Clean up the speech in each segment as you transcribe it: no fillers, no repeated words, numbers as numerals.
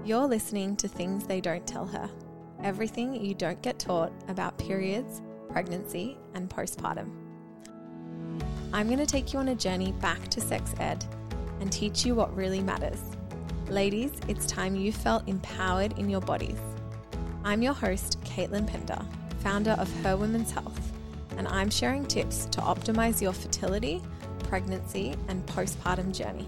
You're listening to Things They Don't Tell Her, everything you don't get taught about periods, pregnancy, and postpartum. I'm going to take you on a journey back to sex ed and teach you what really matters. Ladies, it's time you felt empowered in your bodies. I'm your host, Caitlin Pender, founder of Her Women's Health, and I'm sharing tips to optimize your fertility, pregnancy, and postpartum journey.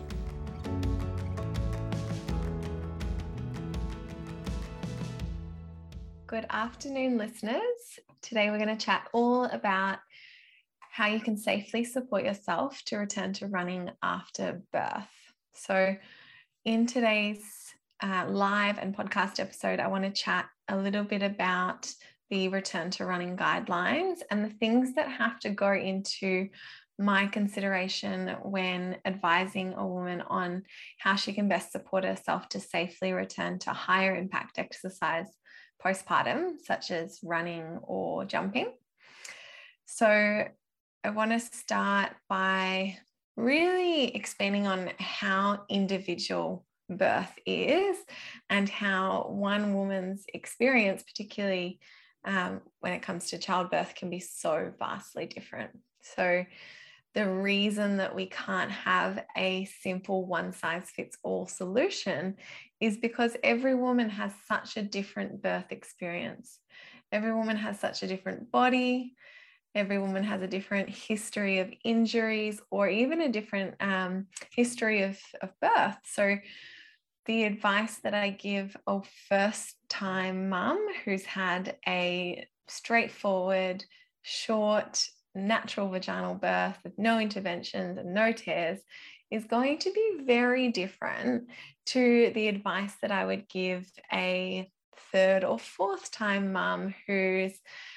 Good afternoon, listeners. Today we're going to chat all about how you can safely support yourself to return to running after birth. So in today's live and podcast episode, I want to chat a little bit about the return to running guidelines and the things that have to go into my consideration when advising a woman on how she can best support herself to safely return to higher impact exercise postpartum, such as running or jumping. So I want to start by really expanding on how individual birth is and how one woman's experience, particularly when it comes to childbirth, can be so vastly different. So the reason that we can't have a simple one-size-fits-all solution is because every woman has such a different birth experience. Every woman has such a different body. Every woman has a different history of injuries or even a different history of birth. So the advice that I give a first-time mum who's had a straightforward, short, natural vaginal birth with no interventions and no tears is going to be very different to the advice that I would give a third or fourth time mum who's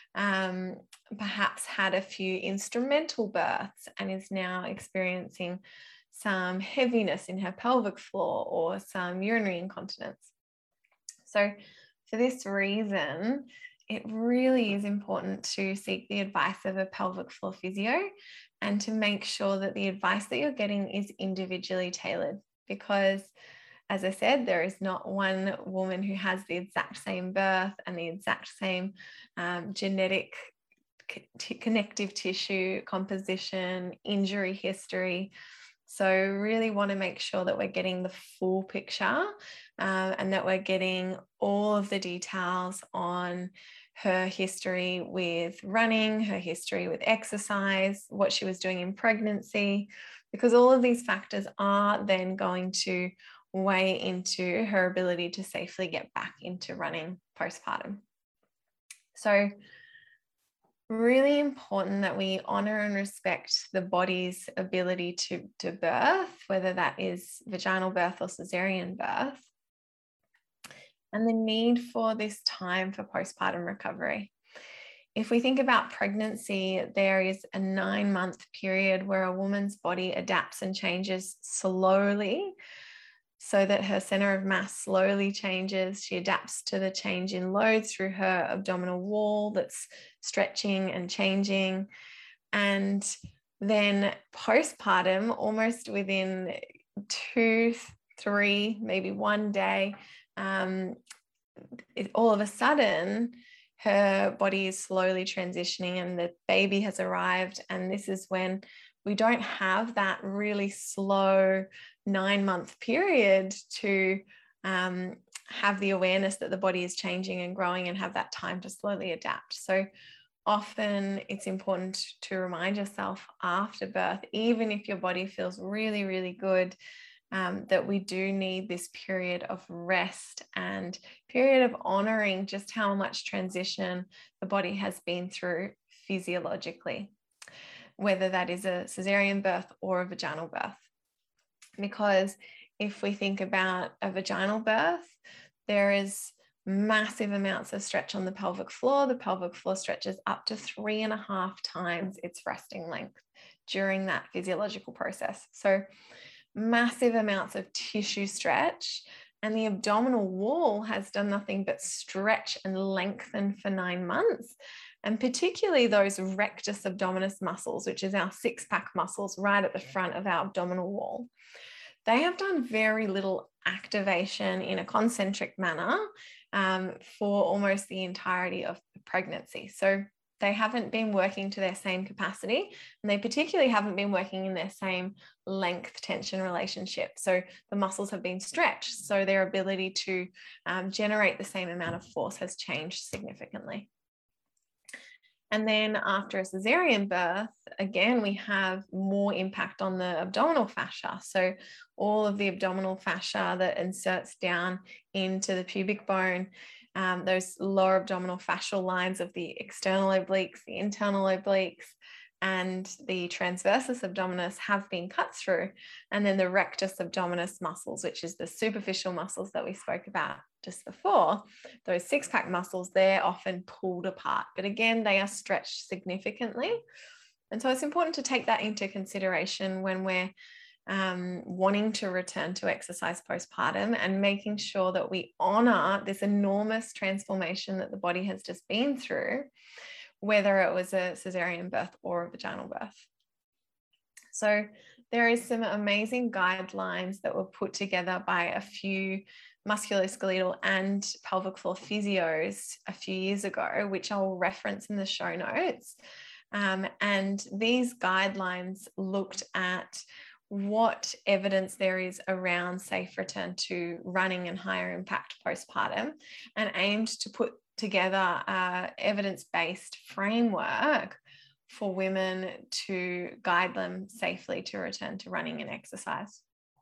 perhaps had a few instrumental births and is now experiencing some heaviness in her pelvic floor or some urinary incontinence. So for this reason, it really is important to seek the advice of a pelvic floor physio and to make sure that the advice that you're getting is individually tailored, because as I said, there is not one woman who has the exact same birth and the exact same genetic connective tissue composition, injury history. So really want to make sure that we're getting the full picture and that we're getting all of the details on her history with running, her history with exercise, what she was doing in pregnancy, because all of these factors are then going to weigh into her ability to safely get back into running postpartum. So really important that we honor and respect the body's ability to birth, whether that is vaginal birth or cesarean birth, and the need for this time for postpartum recovery. If we think about pregnancy, there is a 9-month period where a woman's body adapts and changes slowly so that her center of mass slowly changes. She adapts to the change in load through her abdominal wall that's stretching and changing. And then postpartum, almost within 2, 3, maybe 1 day, all of a sudden, her body is slowly transitioning and the baby has arrived. And this is when we don't have that really slow 9-month period to have the awareness that the body is changing and growing and have that time to slowly adapt. So often it's important to remind yourself after birth, even if your body feels really, really good, that we do need this period of rest and period of honoring just how much transition the body has been through physiologically, whether that is a cesarean birth or a vaginal birth. Because if we think about a vaginal birth, there is massive amounts of stretch on the pelvic floor. The pelvic floor stretches up to 3.5 times its resting length during that physiological process. So massive amounts of tissue stretch, and the abdominal wall has done nothing but stretch and lengthen for 9 months. And particularly those rectus abdominis muscles, which is our 6-pack muscles right at the front of our abdominal wall, they have done very little activation in a concentric manner for almost the entirety of pregnancy. So they haven't been working to their same capacity, and they particularly haven't been working in their same length tension relationship. So the muscles have been stretched, so their ability to generate the same amount of force has changed significantly. And then after a cesarean birth, again, we have more impact on the abdominal fascia. So all of the abdominal fascia that inserts down into the pubic bone, those lower abdominal fascial lines of the external obliques, the internal obliques, and the transversus abdominis have been cut through. And then the rectus abdominis muscles, which is the superficial muscles that we spoke about just before, those six-pack muscles, they're often pulled apart. But again, they are stretched significantly. And so it's important to take that into consideration when we're wanting to return to exercise postpartum, and making sure that we honor this enormous transformation that the body has just been through, whether it was a cesarean birth or a vaginal birth. So there is some amazing guidelines that were put together by a few musculoskeletal and pelvic floor physios a few years ago, which I'll reference in the show notes. And these guidelines looked at what evidence there is around safe return to running and higher impact postpartum, and aimed to put together an evidence-based framework for women to guide them safely to return to running and exercise.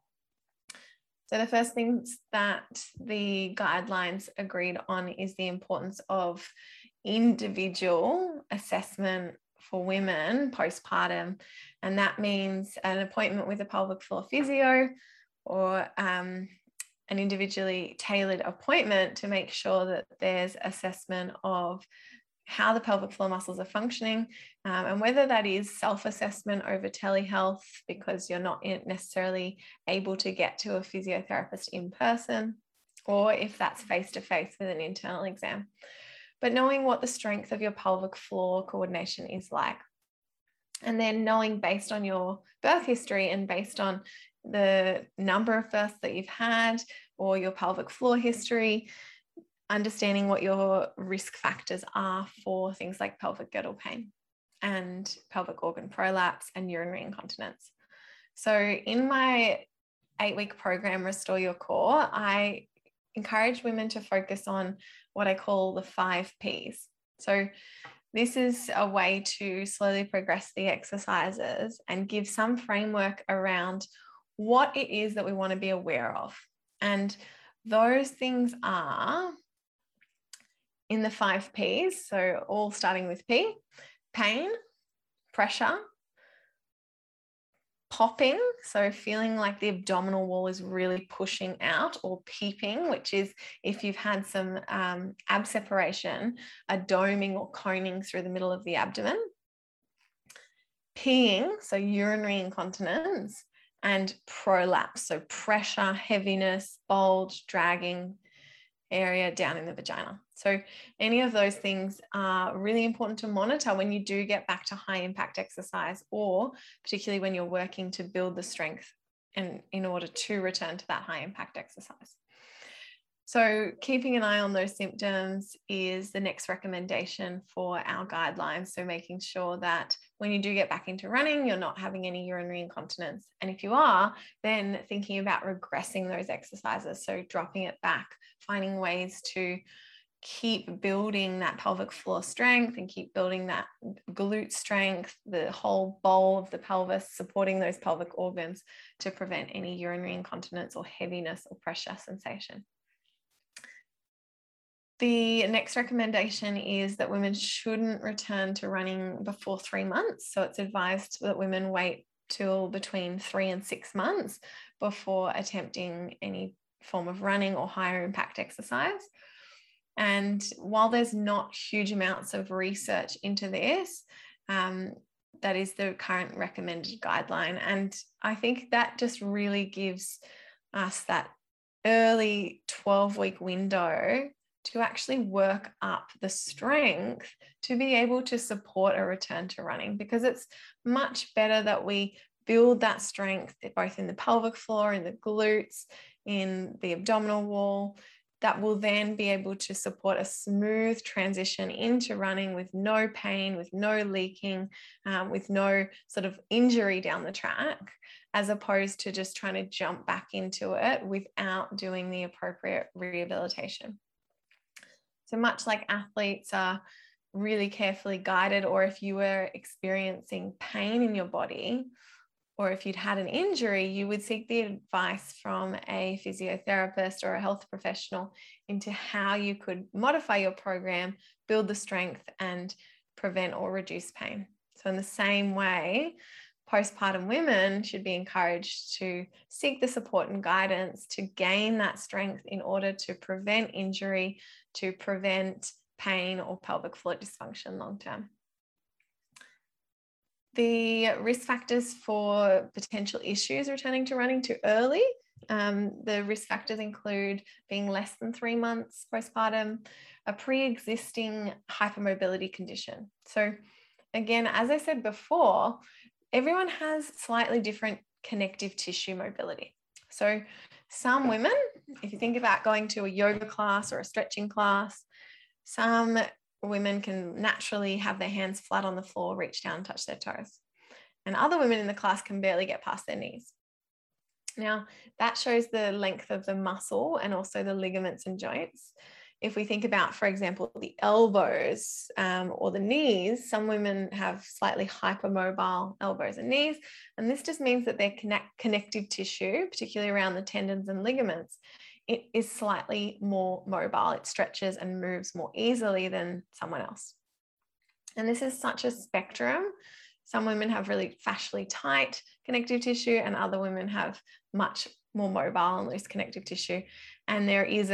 So the first things that the guidelines agreed on is the importance of individual assessment for women postpartum, and that means an appointment with a pelvic floor physio or an individually tailored appointment to make sure that there's assessment of how the pelvic floor muscles are functioning, and whether that is self-assessment over telehealth because you're not necessarily able to get to a physiotherapist in person, or if that's face-to-face with an internal exam. But knowing what the strength of your pelvic floor coordination is like, and then knowing based on your birth history and based on the number of births that you've had or your pelvic floor history, understanding what your risk factors are for things like pelvic girdle pain and pelvic organ prolapse and urinary incontinence. So in my 8-week program, Restore Your Core, I encourage women to focus on what I call the 5 Ps. So this is a way to slowly progress the exercises and give some framework around what it is that we want to be aware of. And those things are in the 5 Ps, so all starting with P: pain, pressure, popping, so feeling like the abdominal wall is really pushing out, or peeping, which is if you've had some ab separation, a doming or coning through the middle of the abdomen. Peeing, so urinary incontinence, and prolapse, so pressure, heaviness, bulge, dragging area down in the vagina. So any of those things are really important to monitor when you do get back to high impact exercise, or particularly when you're working to build the strength and in order to return to that high impact exercise. So keeping an eye on those symptoms is the next recommendation for our guidelines. So making sure that when you do get back into running, you're not having any urinary incontinence. And if you are, then thinking about regressing those exercises. So dropping it back, finding ways to keep building that pelvic floor strength and keep building that glute strength, the whole bowl of the pelvis, supporting those pelvic organs to prevent any urinary incontinence or heaviness or pressure sensation. The next recommendation is that women shouldn't return to running before 3 months. So it's advised that women wait till between 3 and 6 months before attempting any form of running or higher impact exercise. And while there's not huge amounts of research into this, that is the current recommended guideline. And I think that just really gives us that early 12-week window to actually work up the strength to be able to support a return to running, because it's much better that we build that strength both in the pelvic floor, in the glutes, in the abdominal wall, that will then be able to support a smooth transition into running with no pain, with no leaking, with no sort of injury down the track, as opposed to just trying to jump back into it without doing the appropriate rehabilitation. So much like athletes are really carefully guided, or if you were experiencing pain in your body, or if you'd had an injury, you would seek the advice from a physiotherapist or a health professional into how you could modify your program, build the strength, and prevent or reduce pain. So in the same way, postpartum women should be encouraged to seek the support and guidance to gain that strength in order to prevent injury, to prevent pain or pelvic floor dysfunction long term. The risk factors for potential issues returning to running too early. The risk factors include being less than 3 months postpartum, a pre-existing hypermobility condition. So again, as I said before, everyone has slightly different connective tissue mobility. So some women, if you think about going to a yoga class or a stretching class, some women can naturally have their hands flat on the floor, reach down, touch their toes. And other women in the class can barely get past their knees. Now, that shows the length of the muscle and also the ligaments and joints. If we think about, for example, the elbows or the knees, some women have slightly hypermobile elbows and knees. And this just means that their connective tissue, particularly around the tendons and ligaments, it is slightly more mobile. It stretches and moves more easily than someone else. And this is such a spectrum. Some women have really fascially tight connective tissue, and other women have much more mobile and loose connective tissue. And there is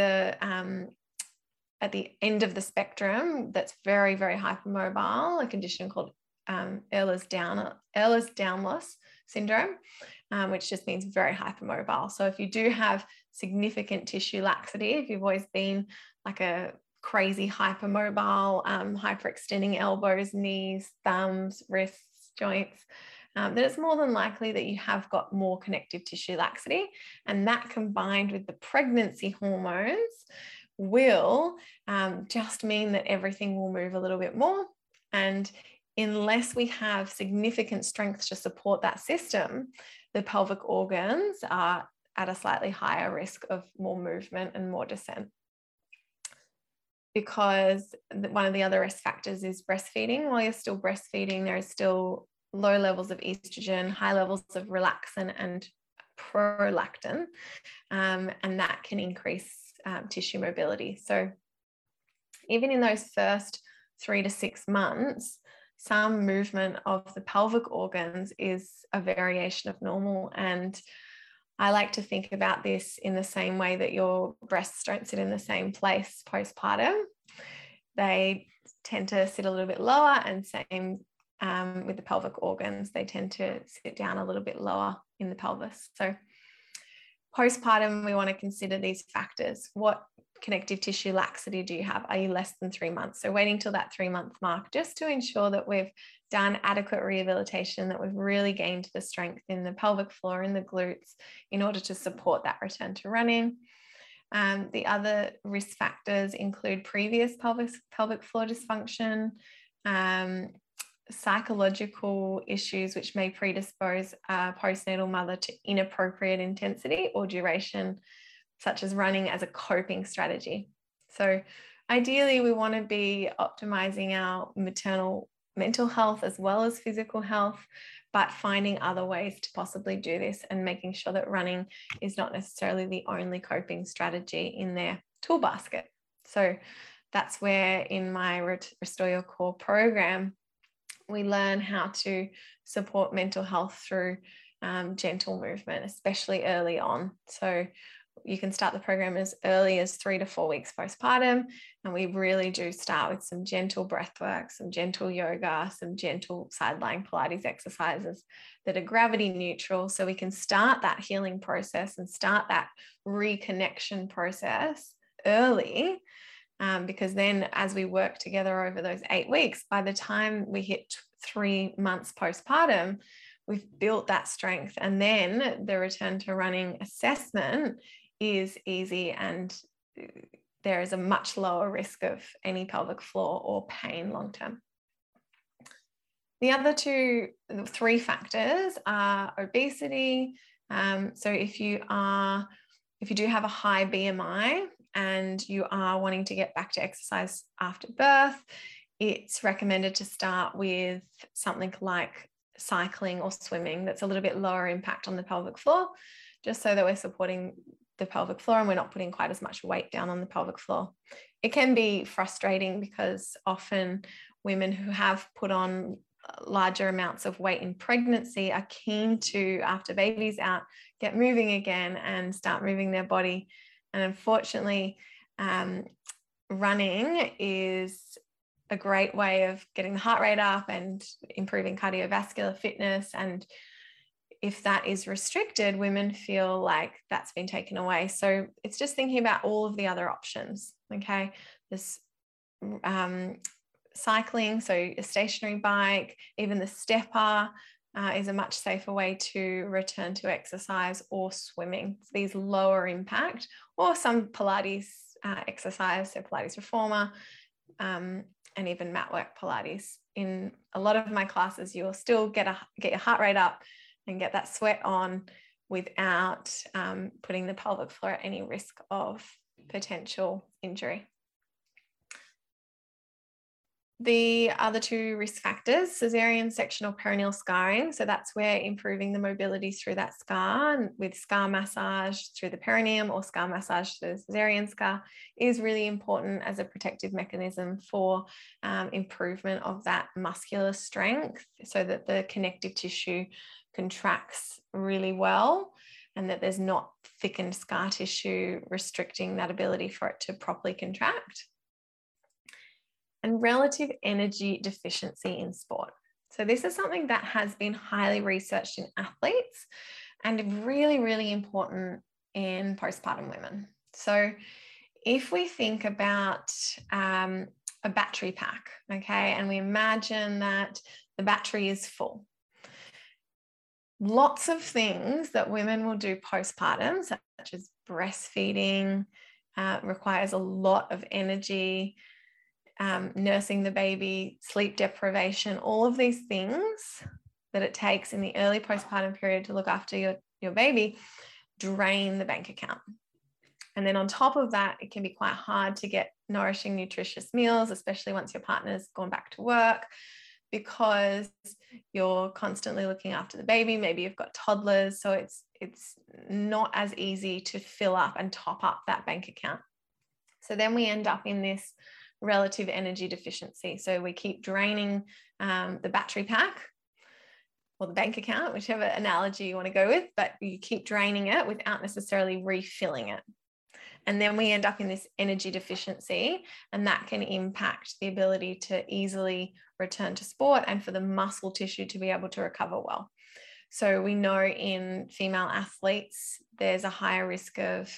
at the end of the spectrum that's very, very hypermobile, a condition called Ehlers-Danlos syndrome, which just means very hypermobile. So if you do have significant tissue laxity, if you've always been like a crazy hypermobile, hyperextending elbows, knees, thumbs, wrists, joints, then it's more than likely that you have got more connective tissue laxity. And that combined with the pregnancy hormones will just mean that everything will move a little bit more. And unless we have significant strength to support that system, the pelvic organs are at a slightly higher risk of more movement and more descent. Because one of the other risk factors is breastfeeding. While you're still breastfeeding, there is still low levels of estrogen, high levels of relaxin and prolactin, and that can increase tissue mobility. So even in those first 3 to 6 months, some movement of the pelvic organs is a variation of normal. And I like to think about this in the same way that your breasts don't sit in the same place postpartum. They tend to sit a little bit lower, and same with the pelvic organs, they tend to sit down a little bit lower in the pelvis. So postpartum, we want to consider these factors. What connective tissue laxity do you have? Are you less than 3 months? So waiting till that 3-month mark, just to ensure that we've done adequate rehabilitation, that we've really gained the strength in the pelvic floor and the glutes in order to support that return to running. The other risk factors include previous pelvic floor dysfunction, psychological issues which may predispose a postnatal mother to inappropriate intensity or duration, such as running as a coping strategy. So ideally, we want to be optimizing our maternal mental health as well as physical health, but finding other ways to possibly do this and making sure that running is not necessarily the only coping strategy in their tool basket. So that's where in my Restore Your Core program, we learn how to support mental health through gentle movement, especially early on. So you can start the program as early as 3 to 4 weeks postpartum. And we really do start with some gentle breath work, some gentle yoga, some gentle side-lying Pilates exercises that are gravity neutral. So we can start that healing process and start that reconnection process early. Because then as we work together over those 8 weeks, by the time we hit 3 months postpartum, we've built that strength. And then the return to running assessment is easy, and there is a much lower risk of any pelvic floor or pain long term. The other three factors are obesity. So if you do have a high BMI and you are wanting to get back to exercise after birth, it's recommended to start with something like cycling or swimming that's a little bit lower impact on the pelvic floor, just so that we're supporting the pelvic floor and we're not putting quite as much weight down on the pelvic floor. It can be frustrating because often women who have put on larger amounts of weight in pregnancy are keen to, after baby's out, get moving again and start moving their body. And unfortunately, running is a great way of getting the heart rate up and improving cardiovascular fitness. And if that is restricted, women feel like that's been taken away. So it's just thinking about all of the other options. Okay, this cycling, so a stationary bike, even the stepper is a much safer way to return to exercise, or swimming. So these lower impact, or some Pilates exercise, so Pilates reformer, and even mat work Pilates. In a lot of my classes, you'll still get your heart rate up and get that sweat on without putting the pelvic floor at any risk of potential injury. The other two risk factors, cesarean sectional perineal scarring. So that's where improving the mobility through that scar with scar massage through the perineum or scar massage through the cesarean scar is really important as a protective mechanism for improvement of that muscular strength, so that the connective tissue contracts really well and that there's not thickened scar tissue restricting that ability for it to properly contract. And relative energy deficiency in sport. So this is something that has been highly researched in athletes and really, really important in postpartum women. So if we think about a battery pack, okay, and we imagine that the battery is full, lots of things that women will do postpartum, such as breastfeeding, requires a lot of energy, nursing the baby, sleep deprivation, all of these things that it takes in the early postpartum period to look after your baby drain the bank account. And then on top of that, it can be quite hard to get nourishing, nutritious meals, especially once your partner's gone back to work, because you're constantly looking after the baby. Maybe you've got toddlers, so it's not as easy to fill up and top up that bank account. So then we end up in this relative energy deficiency. So we keep draining the battery pack or the bank account, whichever analogy you want to go with, but you keep draining it without necessarily refilling it. And then we end up in this energy deficiency, and that can impact the ability to easily return to sport and for the muscle tissue to be able to recover well. So we know in female athletes, there's a higher risk of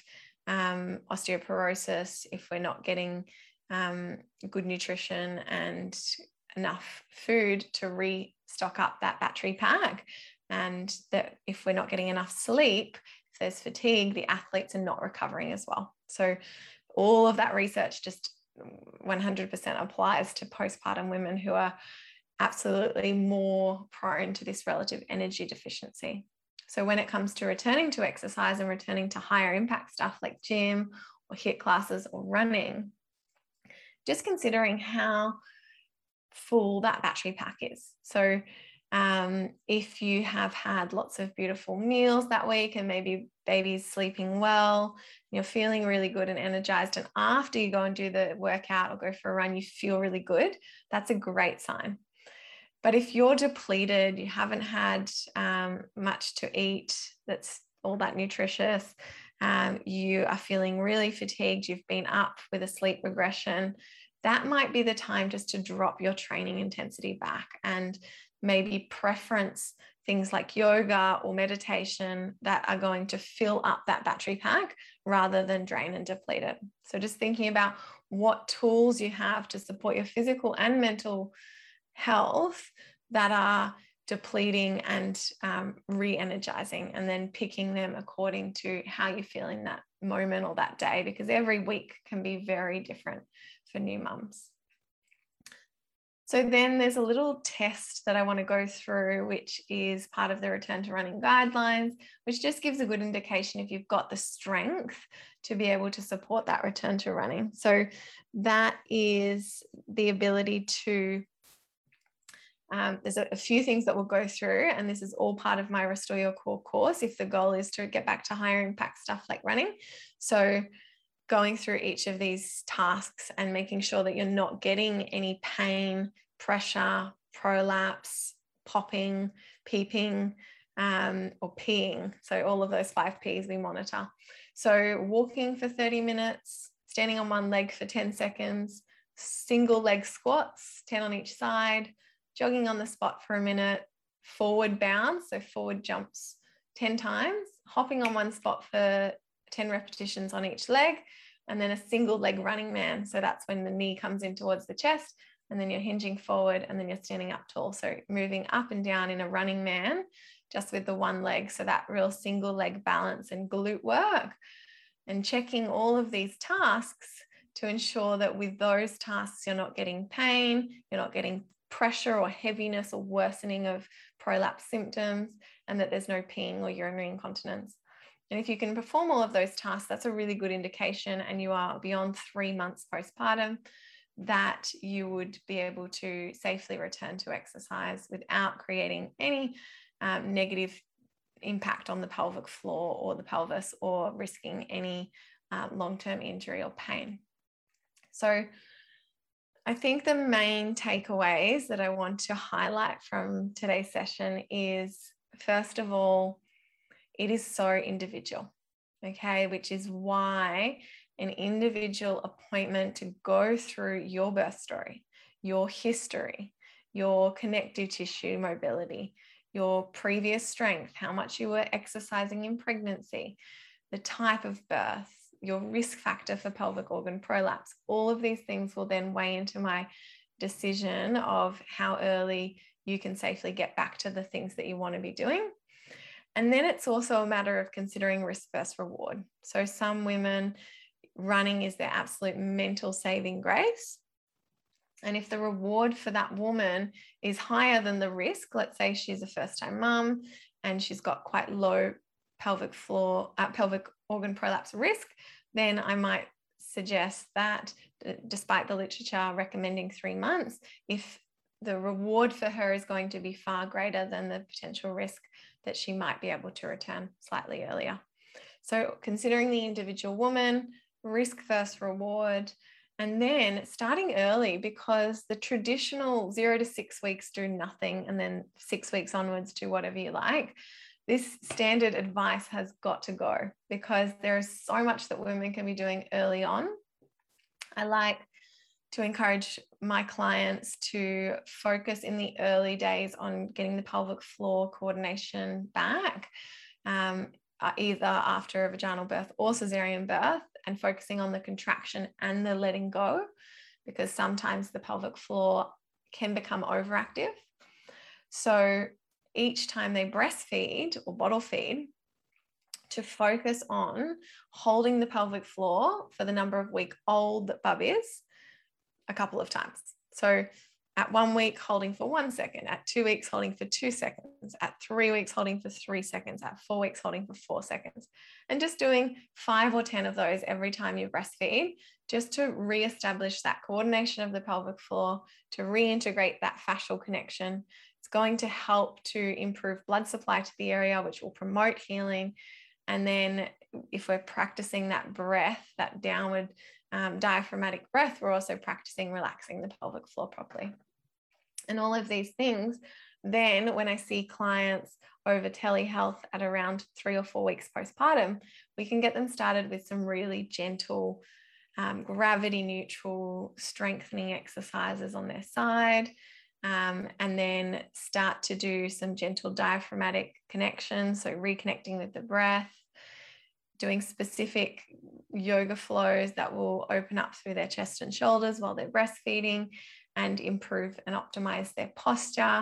osteoporosis if we're not getting good nutrition and enough food to restock up that battery pack, and that if we're not getting enough sleep, if there's fatigue, the athletes are not recovering as well. So all of that research just 100% applies to postpartum women who are absolutely more prone to this relative energy deficiency. So when it comes to returning to exercise and returning to higher impact stuff like gym or HIIT classes or running, just considering how full that battery pack is. So if you have had lots of beautiful meals that week and maybe baby's sleeping well, you're feeling really good and energized, and after you go and do the workout or go for a run, you feel really good, that's a great sign. But if you're depleted, you haven't had much to eat that's all that nutritious, you are feeling really fatigued, you've been up with a sleep regression, that might be the time just to drop your training intensity back and maybe preference things like yoga or meditation that are going to fill up that battery pack rather than drain and deplete it. So just thinking about what tools you have to support your physical and mental health that are depleting and re-energizing, and then picking them according to how you feel in that moment or that day, because every week can be very different for new mums. So then there's a little test that I want to go through, which is part of the Return to Running guidelines, which just gives a good indication if you've got the strength to be able to support that return to running. So that is the ability to, there's a few things that we'll go through, and this is all part of my Restore Your Core course if the goal is to get back to higher impact stuff like running. So going through each of these tasks and making sure that you're not getting any pain, pressure, prolapse, popping, peeping, or peeing. So all of those 5 Ps we monitor. So walking for 30 minutes, standing on one leg for 10 seconds, single leg squats, 10 on each side, jogging on the spot for a minute, forward bounds, so forward jumps 10 times, hopping on one spot for 10 repetitions on each leg, and then a single leg running man. So that's when the knee comes in towards the chest, and then you're hinging forward, and then you're standing up tall. So moving up and down in a running man, just with the one leg. So that real single leg balance and glute work, and checking all of these tasks to ensure that with those tasks, you're not getting pain, you're not getting pressure or heaviness or worsening of prolapse symptoms, and that there's no peeing or urinary incontinence. And if you can perform all of those tasks, that's a really good indication, and you are beyond 3 months postpartum, that you would be able to safely return to exercise without creating any negative impact on the pelvic floor or the pelvis, or risking any long-term injury or pain. So I think the main takeaways that I want to highlight from today's session is, first of all, it is so individual, okay, which is why an individual appointment to go through your birth story, your history, your connective tissue mobility, your previous strength, how much you were exercising in pregnancy, the type of birth, your risk factor for pelvic organ prolapse, all of these things will then weigh into my decision of how early you can safely get back to the things that you want to be doing. And then it's also a matter of considering risk versus reward. So some women, running is their absolute mental saving grace. And if the reward for that woman is higher than the risk, let's say she's a first-time mum and she's got quite low pelvic organ prolapse risk, then I might suggest that, despite the literature recommending 3 months, if the reward for her is going to be far greater than the potential risk, that she might be able to return slightly earlier. So considering the individual woman, risk versus reward, and then starting early, because the traditional 0 to 6 weeks do nothing, and then 6 weeks onwards do whatever you like. This standard advice has got to go, because there is so much that women can be doing early on. I like to encourage my clients to focus in the early days on getting the pelvic floor coordination back, either after a vaginal birth or cesarean birth, and focusing on the contraction and the letting go, because sometimes the pelvic floor can become overactive. So each time they breastfeed or bottle feed, to focus on holding the pelvic floor for the number of week-old that bub is, a couple of times. So at 1 week, holding for 1 second, at 2 weeks, holding for 2 seconds, at 3 weeks, holding for 3 seconds, at 4 weeks, holding for 4 seconds, and just doing 5 or 10 of those every time you breastfeed, just to reestablish that coordination of the pelvic floor, to reintegrate that fascial connection. It's going to help to improve blood supply to the area, which will promote healing. And then if we're practicing that breath, that downward diaphragmatic breath, we're also practicing relaxing the pelvic floor properly. And all of these things, then when I see clients over telehealth at around 3 or 4 weeks postpartum, we can get them started with some really gentle, gravity neutral strengthening exercises on their side, and then start to do some gentle diaphragmatic connections, so reconnecting with the breath, doing specific yoga flows that will open up through their chest and shoulders while they're breastfeeding and improve and optimize their posture,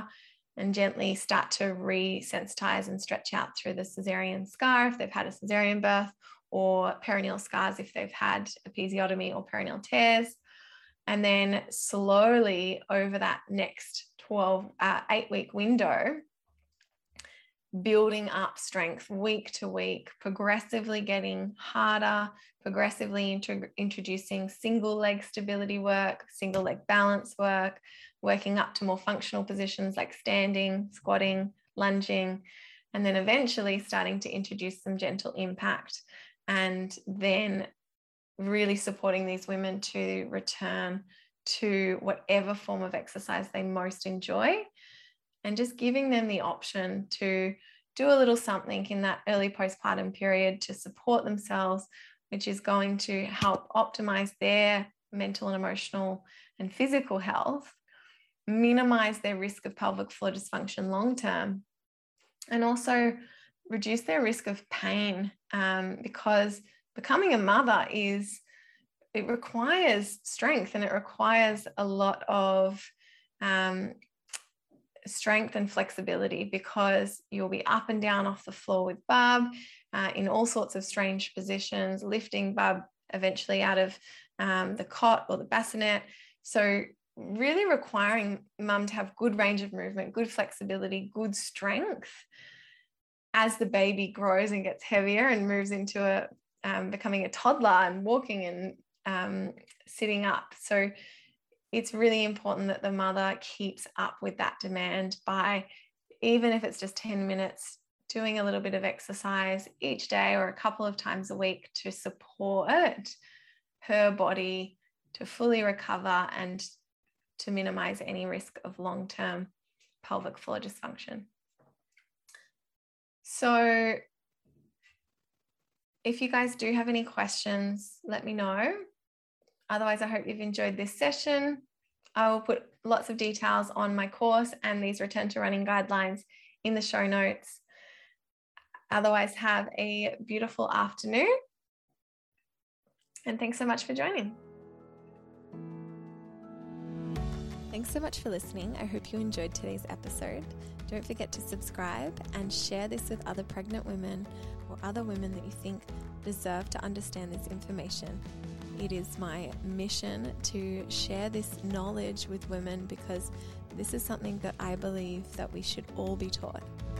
and gently start to resensitize and stretch out through the cesarean scar if they've had a cesarean birth, or perineal scars if they've had episiotomy or perineal tears. And then slowly over that next 8-week window, building up strength week to week, progressively getting harder, progressively introducing single leg stability work, single leg balance work, working up to more functional positions like standing, squatting, lunging, and then eventually starting to introduce some gentle impact, and then really supporting these women to return to whatever form of exercise they most enjoy, and just giving them the option to do a little something in that early postpartum period to support themselves, which is going to help optimize their mental and emotional and physical health, minimize their risk of pelvic floor dysfunction long term, and also reduce their risk of pain, because becoming a mother it requires strength, and it requires a lot of strength and flexibility, because you'll be up and down off the floor with bub in all sorts of strange positions, lifting bub eventually out of the cot or the bassinet. So really requiring mum to have good range of movement, good flexibility, good strength as the baby grows and gets heavier and moves into becoming a toddler and walking and sitting up. So it's really important that the mother keeps up with that demand by, even if it's just 10 minutes, doing a little bit of exercise each day or a couple of times a week to support her body to fully recover and to minimize any risk of long-term pelvic floor dysfunction. So if you guys do have any questions, let me know. Otherwise, I hope you've enjoyed this session. I will put lots of details on my course and these return to running guidelines in the show notes. Otherwise, have a beautiful afternoon. And thanks so much for joining. Thanks so much for listening. I hope you enjoyed today's episode. Don't forget to subscribe and share this with other pregnant women or other women that you think deserve to understand this information. It is my mission to share this knowledge with women because this is something that I believe that we should all be taught.